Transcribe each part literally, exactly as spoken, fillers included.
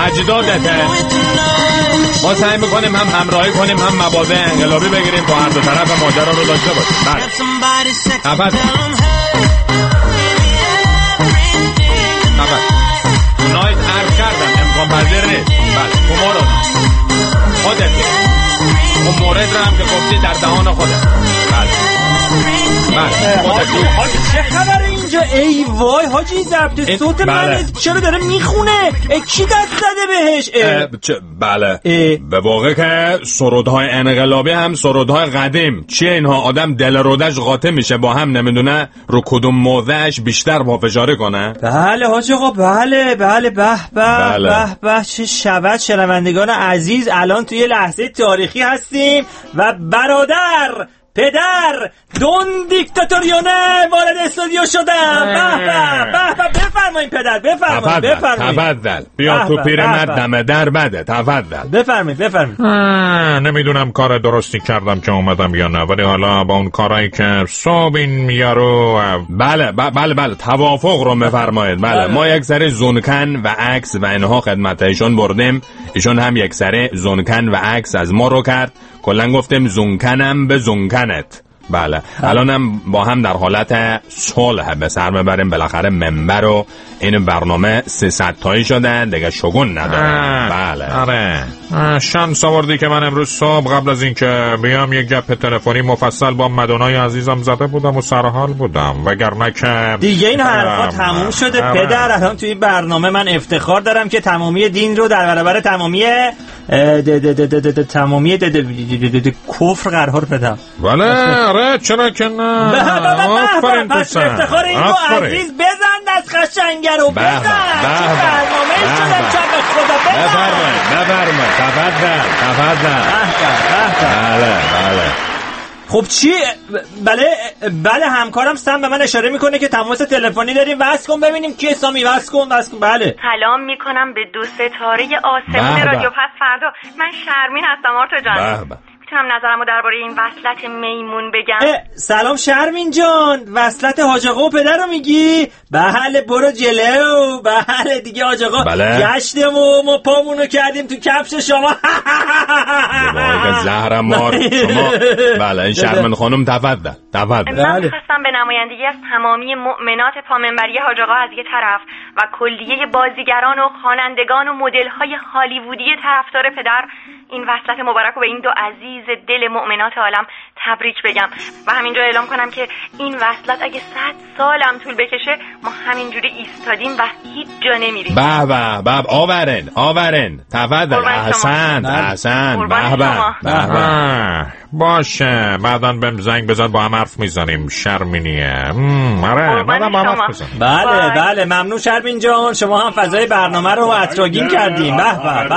تجهیزاتته. ما سعی میکنیم هم همراهی کنیم هم مواضع انقلابی بگیریم با هر دو طرف ماجرا رو داشته باشیم. بله خفت خفت اونایت عرض کردم امکان پذیر نیست. بله کمارو خودت اون مورد رو هم که گفتی در دهان خودت. بله حاجی حاجی چه خبره اینجا؟ ای وای حاجی ضبط صوت من چرا داره میخونه؟ کی دست زده بهش؟ بله به واقع که سرودهای انقلابی هم سرودهای قدیم چیه اینها؟ آدم دل رودش قاطع میشه با هم نمیدونه رو کدوم موضعش بیشتر پافشاری کنه. بله حاجی آقا بله بله به به به به چه شود شنوندگان عزیز، الان توی لحظه تاریخی هستیم و برادر پدر دون دیکتاتوریونه وارد استودیو شدم. به به به به بفرمایید پدر بفرمایید بفرمایید. تفضل بیا تو پیرمرد دم در بده. تفضل بفرمایید بفرمایید. نمیدونم کار درستی کردم که اومدم یا نه، ولی حالا با اون کارایی که صبح این یارو بله بله بله توافق رو بفرمایید. بله ما یک سری زونکن و عکس و اینها خدمت ایشون بردیم، ایشون هم یک سری زونکن و عکس از ما رو کرد. کلا گفتیم زونکنم به زونکنت. بله الانم با هم در حالت صلح به سر ببریم. بالاخره منبر و این برنامه سیصد تایی شده دیگه، شگون نداره. بله آره شانس آوردی که من امروز صبح قبل از اینکه بیام یک گپ تلفنی مفصل با مدونای عزیزم زده بودم و سرحال بودم، وگرنه که دیگه این حرفا تموم شده. آره. پدر الان توی برنامه من افتخار دارم که تمامی دین رو در برابر تمامی تمامی کفر قرار بدم. بله آره چرا که نه. آفرین پس افتخار این رو عزیز بزن از خشنگه رو بزن. چه برنامه شده چه به خدا بزن. بفرمایید بفرمایید تفضل تفضل. بله بله خب چی؟ بله بله همکارم سم به من اشاره میکنه که تماس تلفنی داریم، واسه کن ببینیم کی سامی. واسه کن واسه کن. بله سلام میکنم به دو ستاره آسمون رادیو پس فردا. من شرمین هستم آرتو جان. میتونم نظرمو درباره این وصلت میمون بگم؟ سلام شرمین جان، وصلت حاج آقا و پدر رو میگی؟ بله برو جلو. بله دیگه حاج آقا بله. گشتم و ما پامونو کردیم تو کفش شما. بابا زهر مار شما. بله این شرمین خانم تفضل تفضل. من میخواستم به نمایندگی از تمامی مؤمنات پامنبری حاج آقا از یه طرف و کلیه بازیگران و خوانندگان و مدل‌های هالیوودی طرفدار پدر این وصلت مبارک رو به این دو عزیز دل مؤمنات عالم تبریک بگم و همینجا اعلام کنم که این وصلت اگه صد سالم طول بکشه ما همینجوری ایستادیم و هیچ جا نمیریم. به به به آورن آورن تفضل. احسن احسن. به به به باشه بعداً بهم زنگ بزن با هم حرف میزنیم. شرمینیه آره بعداً با هم حرف بزنیم. بله بله ممنون شرمین جان، شما هم فضای برنامه رو اطراگین کردیم. به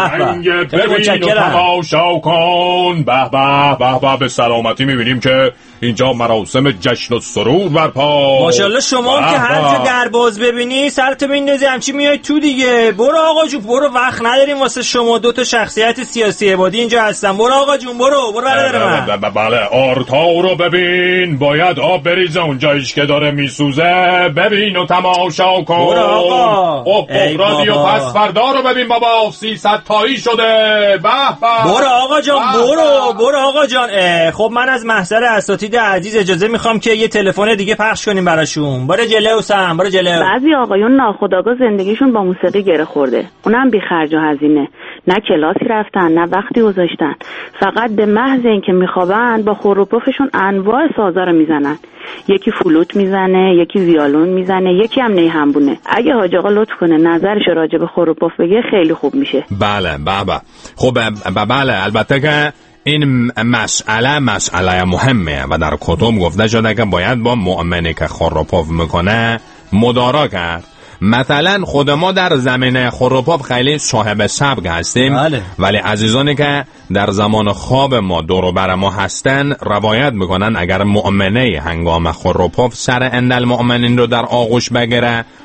به به به متشکرم. تماشا کن. به به به به به سلامتی میبینیم که اینجا مراسم جشن و سرور برپا. ماشاءالله شما که هر جا در باز ببینی سرت بندازی همچی میای تو دیگه. برو آقا جون برو، وقت نداریم واسه شما دو تا شخصیت سیاسی عبادی اینجا هستن. برو آقا جون برو برو برادر من. بله آرتا رو ببین، باید آب بریزه اونجایش که داره میسوزه. ببین و تماشا کن. برو آقا. خب رادیو پس فردا رو ببین بابا سیصد تایی شده. به به. برو آقا جان برو برو آقا جان. خب من از محضر اساتید عزیز اجازه میخوام که یه تلفن دیگه پخش کنیم براشون. برو جلو سم برو جلو. بعضی آقایون ناخودآگاه زندگیشون با موسیقی گره خورده، اونم بی خرج و هزینه. نه کلاسی رفتن نه وقتی گذاشتن، فقط به محض اینکه میخوابن با خور و پفشون انواع سازا رو میزنن. یکی فلوت میزنه، یکی ویولون میزنه، یکی هم نی همبونه. اگه حاج آقا لطف کنه نظرش راجع به خور و پف بگه خیلی خوب میشه. بله بابا خب بله البته که این مسئله مسئله مهمه و در کتب گفته شده که باید با مؤمنی که خور و پف میکنه مدارا کرد. مثلا خود ما در زمینه خور و پف خیلی صاحب سبک هستیم. بله. ولی عزیزانی که در زمان خواب ما دور و بر ما هستن روایت میکنن اگر مؤمنه هنگام خور و پف سر اندل مؤمنین رو در آغوش بگیره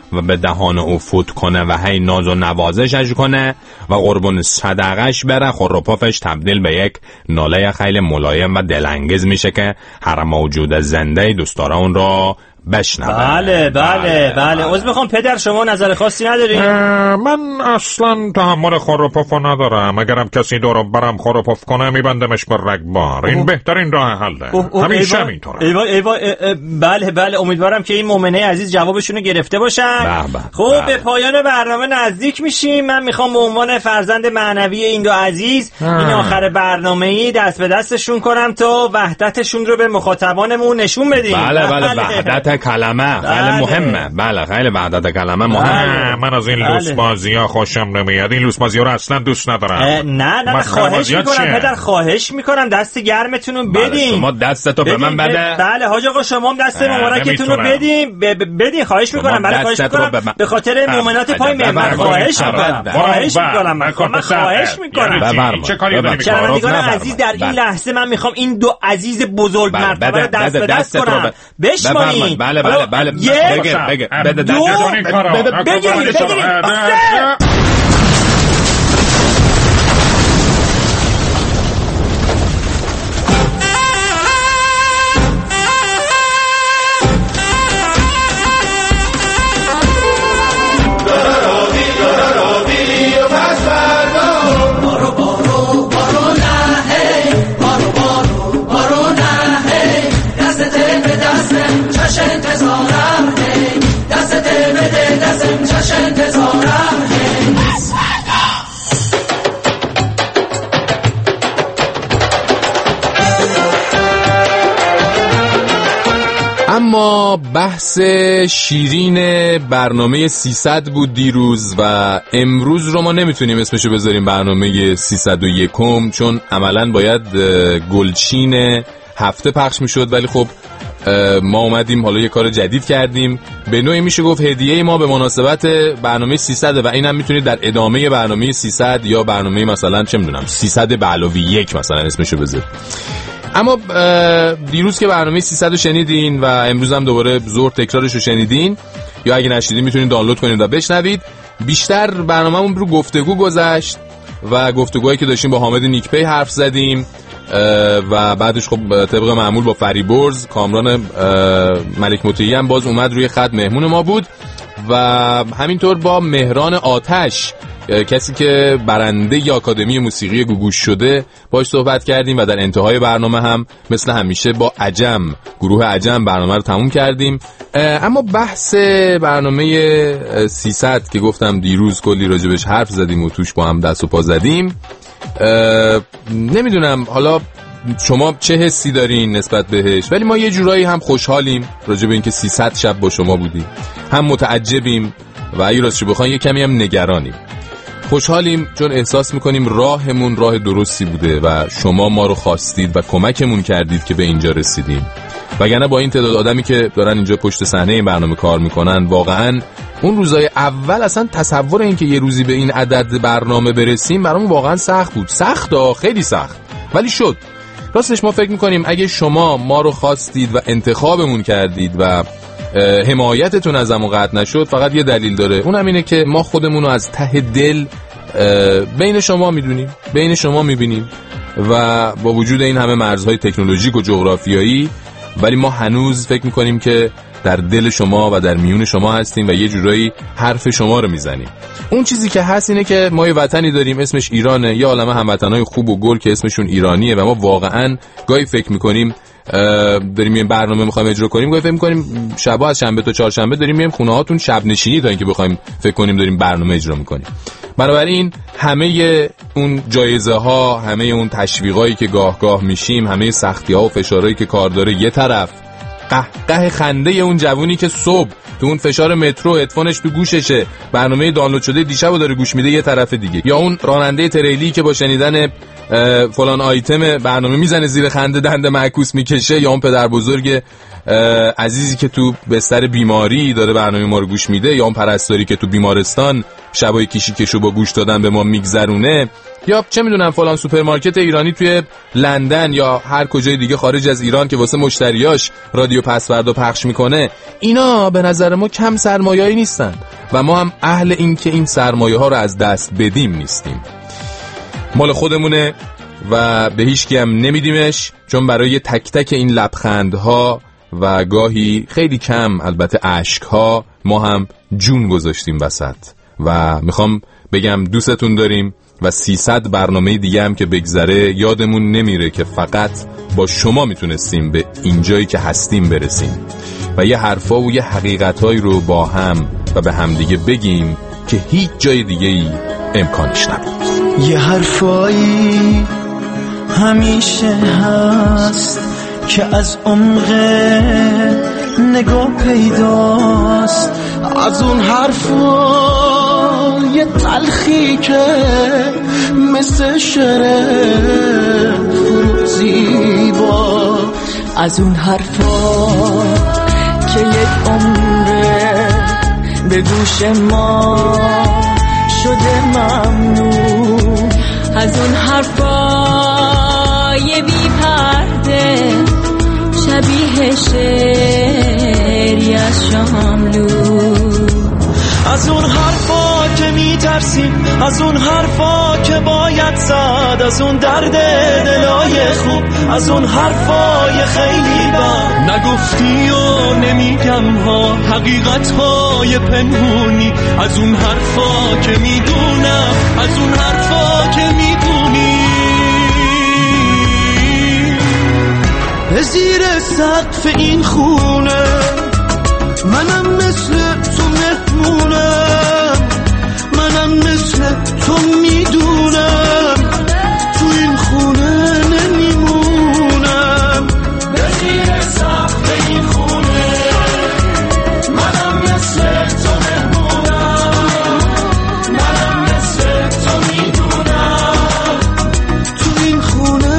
و به دهان او فوت کنه و هی ناز و نوازشش کنه و قربون صدقش بره، خور و پفش تبدیل به یک ناله خیلی ملایم و دلانگیز میشه که هر موجود زنده دوست داره اون رو بشنوه. بله بله بله. عذر میخوام پدر، شما نظر خاصی ندارین؟ من اصلا تحمل خور و پف ندارم. اگرم کسی دورو برم خور و پف کنه میبندمش به رگبار. این بهترین راه حله. همیشه همینطوره. ایوا ایوا بله بله. امیدوارم که این مومنه عزیز جوابشونو گرفته باشن. خب به پایان برنامه نزدیک میشیم. من میخوام به عنوان فرزند معنوی این دو عزیز این آخر برنامه‌ای دست به دستشون کنم تا وحدتشون رو به مخاطبانمون نشون بدیم. بله بله وحدت کلمه خیلی مهمه. بله خیلی وحدت کلمه مهمه. من از این لوس بازی‌ها خوشم نمیاد. این لوس بازی‌ها رو اصلا دوست ندارم. نه نه خواهش میکنم پدر، خواهش میکنم دست گرمتون رو بدین. شما دستتو به من بده. بله حاج آقا شما هم دست مبارکتون رو بدین بدین. خواهش میکنم. بله خواهش میکنم به خاطر مومنات پای منبر. خواهش میکنم خواهش میکنم من خواهش میکنم. چه کاری داری میکنی؟ شنوندگان عزیز در این لحظه من میخوام این دو عزیز بزرگ مرتبه رو دست به دست کنم. بشمارین. بله بله بله. بگه بگه بده دست بگه بگه. اما بحث شیرین برنامه سیصد بود دیروز و امروز رو ما نمیتونیم اسمشو بذاریم برنامه سیصد و یک، چون عملاً باید گلچین هفته پخش میشد، ولی خب ما اومدیم حالا یه کار جدید کردیم. به نوعی میشه گفت هدیه ما به مناسبت برنامه سیصد و اینم میتونید در ادامه برنامه سیصد یا برنامه مثلا چه میدونم سیصد به علاوه یک مثلا اسمشو بذارید. اما دیروز که برنامه سیصد رو شنیدین و امروز هم دوباره زور تکرارش رو شنیدین یا اگه نشنیدین میتونید دانلود کنید و بشنوید. بیشتر برنامه‌مون رو گفتگو گذشت و گفتگوهایی که داشتیم با حامد نیکپی حرف زدیم و بعدش خب طبق معمول با فریبرز کامران ملک مطیعی هم باز اومد روی خط مهمون ما بود و همینطور با مهران آتش کسی که برنده ی آکادمی موسیقی گوگوش شده باش صحبت کردیم و در انتهای برنامه هم مثل همیشه با عجم گروه عجم برنامه رو تموم کردیم. اما بحث برنامه سیصد که گفتم دیروز کلی راجبش حرف زدیم و توش با هم دست و پا زدیم، نمیدونم حالا شما چه حسی دارین نسبت بهش، ولی ما یه جورایی هم خوشحالیم راجب اینکه سیصد شب با شما بودیم، هم متعجبیم و اگه راستش بخواین یه کمی هم نگرانیم. خوشحالیم چون احساس میکنیم راهمون راه درستی بوده و شما ما رو خواستید و کمکمون کردید که به اینجا رسیدیم. وگرنه با این تعداد آدمی که دارن اینجا پشت صحنه این برنامه کار میکنن واقعا اون روزای اول اصلا تصور این که یه روزی به این عدد برنامه برسیم برامون واقعا سخت بود. سخت ها خیلی سخت، ولی شد. راستش ما فکر میکنیم اگه شما ما رو خواستید و انتخابمون کردید و حمایتتون ازمون قطع نشد، فقط یه دلیل داره، اونم اینه که ما خودمون رو از ته دل بین شما میدونیم، بین شما میبینیم و با وجود این همه مرزهای تکنولوژیک و جغرافیایی ولی ما هنوز فکر میکنیم که در دل شما و در میون شما هستیم و یه جورایی حرف شما رو میزنیم. اون چیزی که هست اینه که ما یه وطنی داریم اسمش ایرانه، یه عالمه هموطنای خوب و گل که اسمشون ایرانیه و ما واقعا گاهی فکر میکنیم داریم یه برنامه میخوایم اجرا کنیم، گاهی فکر میکنیم شبا از شنبه تا چهارشنبه داریم میایم خونه هاتون شب نشینی تا اینکه بخوایم فکر کنیم داریم برنامه اجرا میکنیم. بنابراین همه اون جایزه ها، همه اون تشویقایی که گاه گاه میشیم، همه سختی ها و فشارهایی که کار داره یه طرف، قهقه خنده اون جوونی که صبح تو اون فشار مترو هدفونش تو گوششه برنامه دانلود شده دیشبو داره گوش میده یه طرف دیگه، یا اون راننده تریلی که با شنیدن فلان آیتم برنامه میزنه زیر خنده دنده معکوس میکشه، یا اون پدر بزرگ عزیزی که تو بستر بیماری داره برنامه ما رو گوش میده، یا اون پرستاری که تو بیمارستان شبای کیشی کشو با گوش دادن به ما میگذرونه، یا چه میدونم فلان سوپرمارکت ایرانی توی لندن یا هر کجای دیگه خارج از ایران که واسه مشتریاش رادیو پسوردا پخش میکنه، اینا به نظر ما کم سرمایه‌ای نیستن و ما هم اهل این که این سرمایه ها رو از دست بدیم نیستیم. مال خودمونه و به هیچ کی هم نمیدیمش، چون برای تک تک این لبخندها و گاهی خیلی کم البته اشکها ما هم جون گذاشتیم وسط. و میخوام بگم دوستتون داریم و سیصد برنامه دیگه هم که بگذره یادمون نمیره که فقط با شما میتونستیم به اینجایی که هستیم برسیم و یه حرفا و یه حقیقتایی رو با هم و به هم دیگه بگیم که هیچ جای دیگه ای امکانش نبود. یه حرفایی همیشه هست که از عمق نگاه پیداست، از اون حرفا یه تلخی که مثل شعر فرو زیبا، از اون حرفا که یک عمره به گوش ما شده ممنون، از اون حرفای بی پرده شبیه شعری از شاملو، از اون حرفا که میترسیم، از اون حرفا که باید زد، از اون درد دلای خوب، از اون حرفای خیلی بد نگفتی و نمیگم ها، حقیقت های پنهونی، از اون حرفا که میدونم، از اون حرفا که میدونی. به زیر سقف این خونه منم مثل تو مهمونم، منم مثل تو میدونم تو این خونه نمیمونم. به زیر سقف این خونه منم مثل تو مهمونم، منم مثل تو میدونم تو این خونه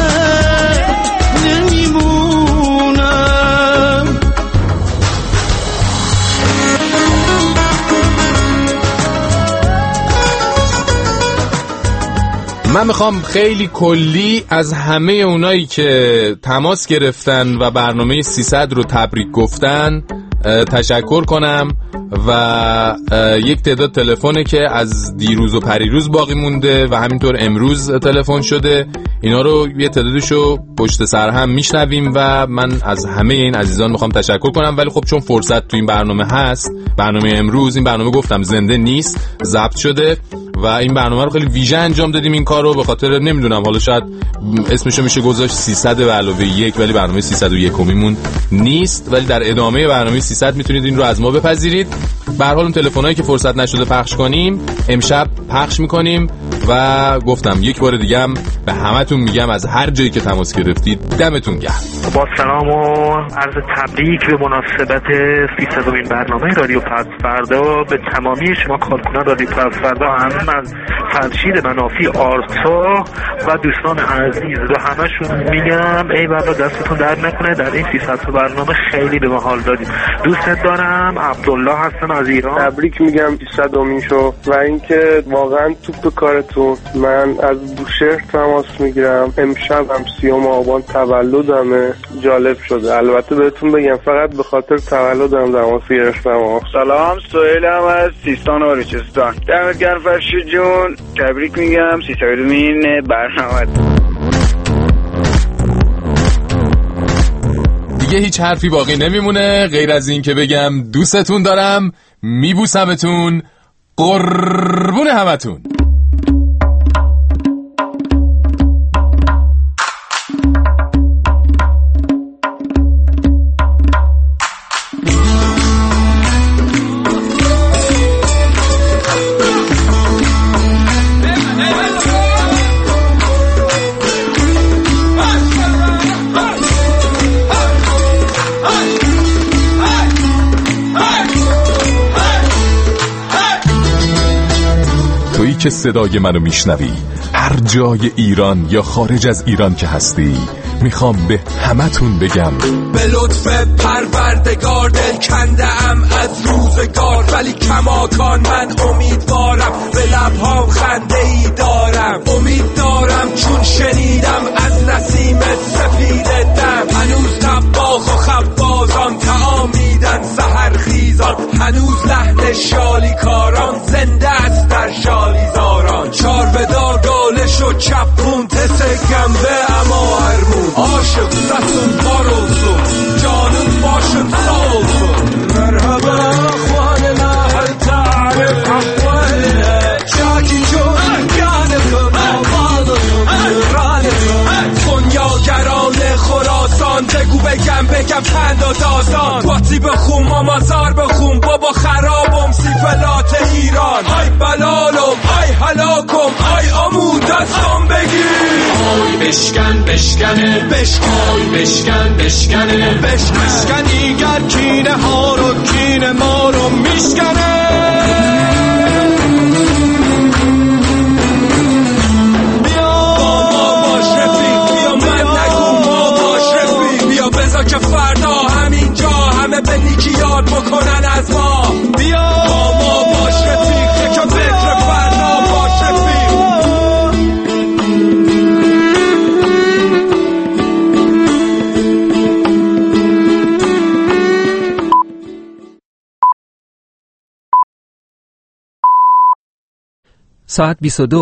من میخوام خیلی کلی از همه اونایی که تماس گرفتن و برنامه سیصد رو تبریک گفتن تشکر کنم و یک تعداد تلفنه که از دیروز و پریروز باقی مونده و همینطور امروز تلفن شده، اینا رو یه تعدادشو پشت سر هم میشنویم و من از همه این عزیزان میخوام تشکر کنم. ولی خب چون فرصت تو این برنامه هست، برنامه امروز، این برنامه گفتم زنده نیست، ضبط شده و این برنامه رو خیلی ویژه انجام دادیم این کار رو، به خاطر نمیدونم حالا شاید اسمشو میشه گذاشت سیصد به علاوه یک، ولی برنامه سیصد و یکمیمون نیست، ولی در ادامه برنامه سیصد میتونید این رو از ما بپذیرید. به هر حال اون تلفنایی که فرصت نشده پخش کنیم امشب پخش میکنیم و گفتم یک بار دیگه هم به همتون میگم از هر جایی که تماس گرفتید دمتون گرم. با سلام و عرض تبریک به مناسبت سیصدمین برنامه رادیو پسوردا به تمامی شما کارکنان رادیو پسوردا، هم از فرشید منافی آرتا و دوستان عزیز و همشون میگم ای بابا دستتون درد نکنه، در این سیصد برنامه خیلی به ما حال دادیم. دوستت دارم. عبدالله هستم از ایران. تبریک میگم سیصدمین شو و اینکه واقعا توپ کارتون. من از بوشهر تماس میگیرم، امشب هم سیوم آبان تولدمه، جالب شده. البته بهتون بگم فقط به خاطر تولدم تماس گرفتم. سلام، سهیلم از سیستان و بلوچستان. دمت گرم فرشید جون، تبریک میگم سیصدمین برنامه. دیگه هیچ حرفی باقی نمیمونه غیر از این که بگم دوستتون دارم، میبوسمتون، قربون همتون. که صدای منو میشنوی هر جای ایران یا خارج از ایران که هستی، میخوام به همتون بگم به لطف پروردگار دل کنده ام از روزگار، ولی کماکان من امیدوارم، به لبهام خنده ای دارم. امید دارم چون شنیدم از نسیم سفید دم، هنوز طباخ و خبازان طعام میدن سحر خیزان، هنوز لحن شالی کاران زنده است در شالیزاران. چار بدار گالش و چپون تسه گنبه اما هرمون، عاشق ستون بارولسون جانون باشم سالسون. مرحبا اخواننا هل تعرف حقوله شاکی جون گانتون آبادتون رانتون. خونیاگران خراسان بگو بگم بگم پند و داستان، باتی بخون مامازار بخون بابا خرابم سیفلات ایران. آی بلالم آی هلاکم آی آمود دستم بگیر. آی بشکن بشکنه بشکن آی بشکن بشکنه بشکن بشکن دیگر کینه ها رو کینه ما رو میشکنه. که فردا همینجا همه به نیکی یاد بکنن از ما. بیا با ما باش رفیق، که بکر فردا باش رفیق. ساعت بیست و دو